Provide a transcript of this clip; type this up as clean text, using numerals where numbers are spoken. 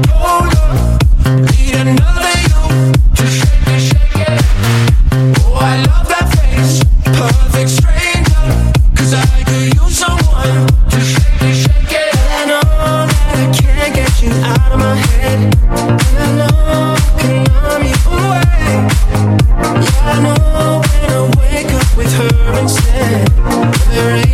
Oh Lord, need another you to shake it, shake it. Oh, I love that face, perfect stranger. 'Cause I could use someone to shake it, shake it. I know that I can't get you out of my head, and I know I can numb you away. Yeah, I know when I wake up with her instead. There ain't